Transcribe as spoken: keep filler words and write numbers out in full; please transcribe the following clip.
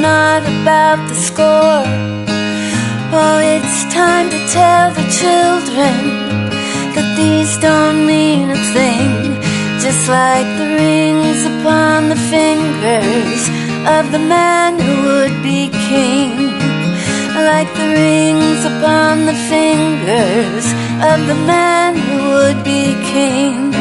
not about the score. Oh, it's time to tell the children that these don't mean a thing, just like the rings upon the fingers of the man who would be king, like the rings upon the fingers of the man who would be king.